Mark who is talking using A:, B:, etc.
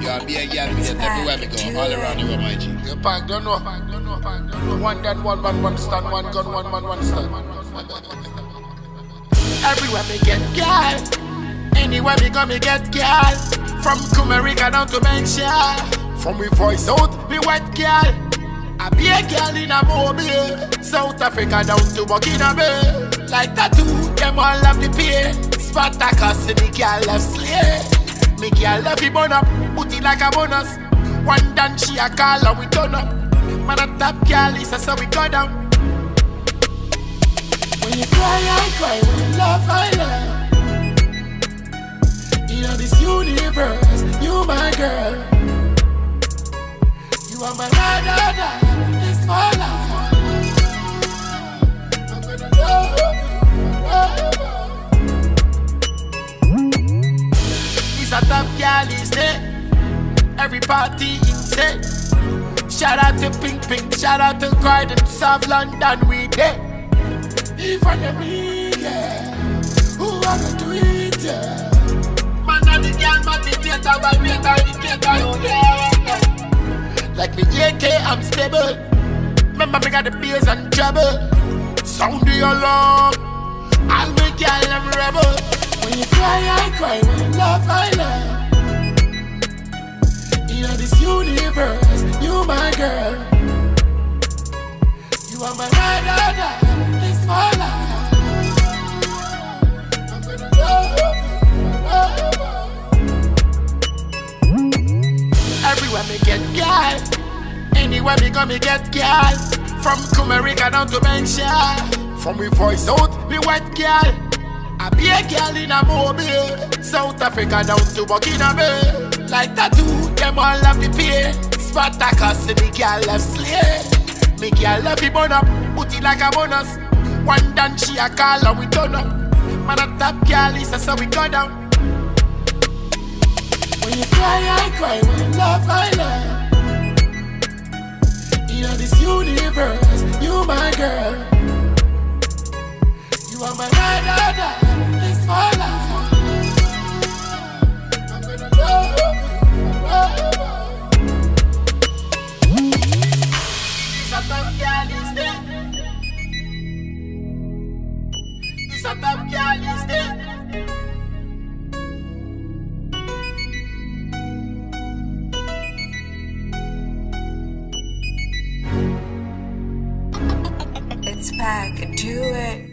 A: Cause be a girl me get everywhere me go, all around the world, my G.
B: You pack, don't know. One dead, one man, one stand, one gun, one man, one stand. Everywhere me get girl, anywhere me go me get girl. From Kumerica down to Bencha, from we voice out me white girl. I be a girl in a mobile, South Africa down to Burkina Faso. Like tattoo, them all love the pain. Spartacus and the girl love slay. Me girl love it burn up, put it like a bonus. One dance she a call and we turn up. Man a top girl is so we go down. When you cry I cry, when you love I love. In this universe, you my girl. You are my da-da-da, it's for life. I'm gonna love you forever. It's a top girl, is there? Every party insane. Shout out to Pink Pink, shout out to Croydon, South London, we there. Even the me, yeah. Who wanna do it, yeah. Man and the girl, motivator, oh yeah. Like me AK, I'm stable. Remember me got the bass and treble. Sound the alarm. I'll make y'all them rebel. When you cry, I cry. When you love, I love. In this universe, you my girl. You are my da-da-da, it's for life. I'm gonna love you forever. Everywhere me get girl, anywhere me go me get girl. From Kumerica down to Bencha, from we voice out me white girl. I be a girl in a mobile, South Africa down to Burkina Faso. Like tattoo, them all love the pain. Spartacus and the girl love slay. Me girl love it burn up, put it like a bonus. One dance she a call and we turn up. Man a top girl is so we go down. When you cry, I cry. When you love, I love. In this universe, you my girl. You are my da-da-da, it's for life. I'm gonna love you forever. This a top girl is there. This a top girl is there.
C: It's back, do it.